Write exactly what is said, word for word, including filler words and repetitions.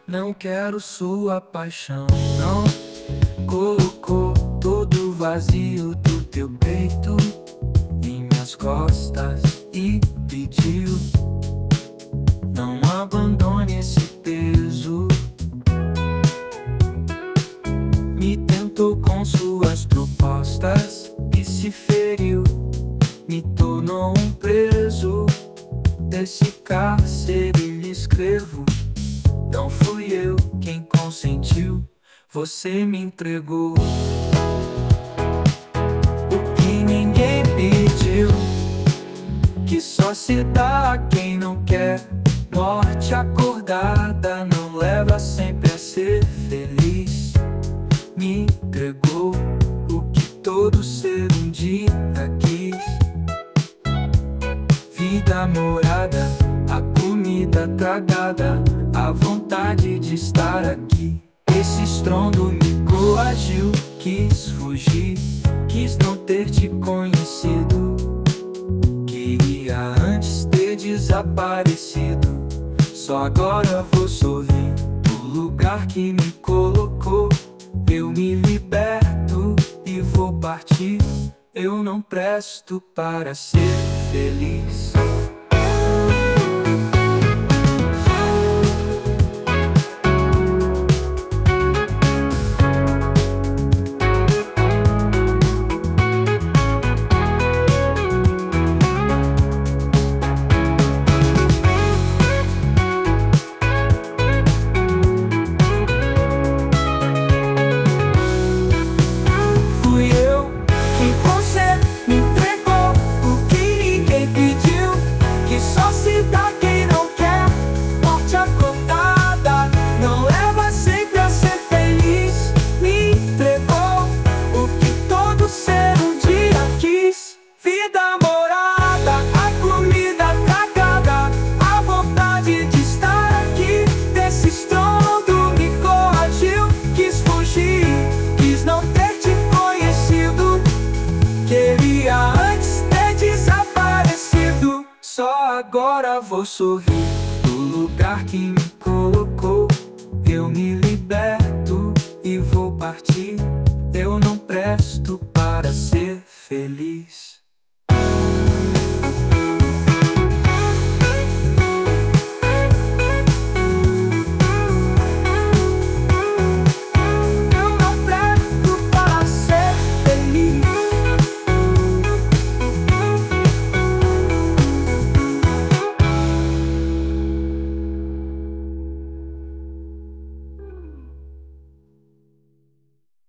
Não quero sua paixão, não. Colocou todo o vazio do teu peito em minhas costas e pediu: não abandone esse peso. Me tentou com suas propostas e se feriu, me tornou um preso desse cárcere. Lhe escrevo: não fui eu quem consentiu, você me entregou o que ninguém pediu, que só se dá a quem não quer. Morte acordada não leva sempre a ser feliz. Me entregou o que todo ser um dia quis: vida, morada, a comida tragada, a vontade de estar aqui. Esse estrondo me coagiu, quis fugir, quis não ter te conhecido. Queria antes ter desaparecido. Só agora vou sorrir do lugar que me colocou. Eu me liberto e vou partir. Eu não presto para ser feliz. Só agora vou sorrir do lugar que me